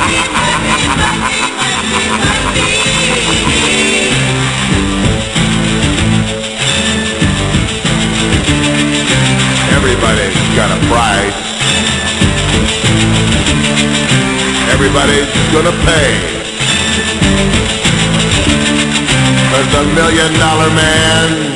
Everybody's got a price. Everybody's gonna pay. There's $1 million man